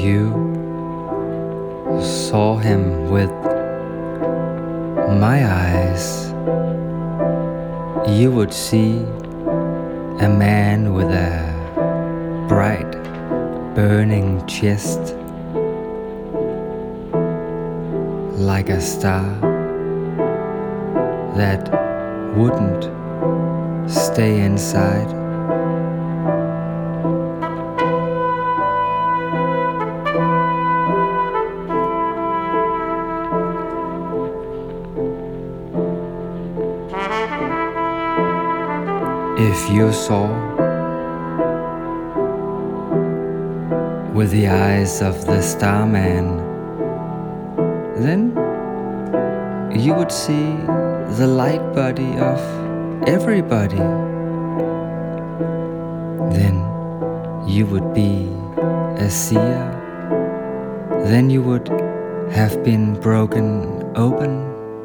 you saw him with my eyes, you would see a man with a bright, burning chest, like a star that wouldn't stay inside. If you saw with the eyes of the starman, then you would see the light body of everybody. Then you would be a seer. Then you would have been broken open.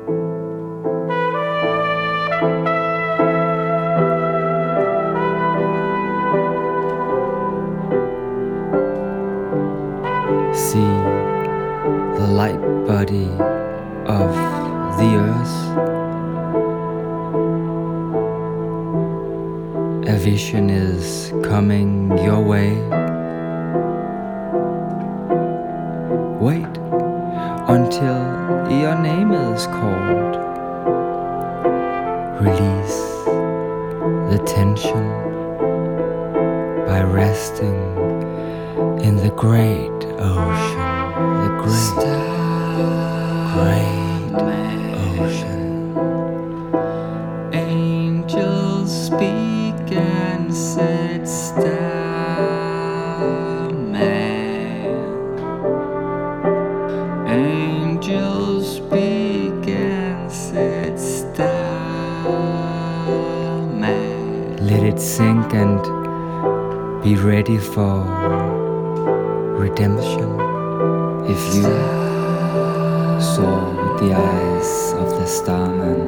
See the light body of the earth. A vision is coming your way. Wait until your name is called. Release the tension by resting in the great ocean, the great ocean. Angels speak and said, Starman. Angels speak and said, Starman. Let it sink and be ready for redemption. If you saw with the eyes of the starman,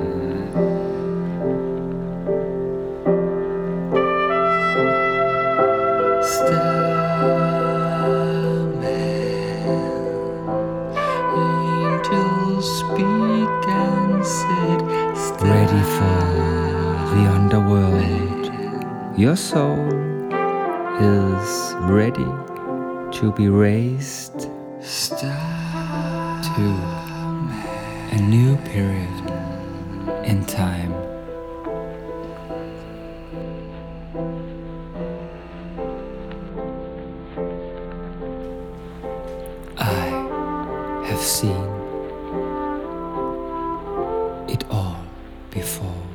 angels speak and said, ready for the underworld. Your soul is ready to be raised to a new period in time. I have seen it all before.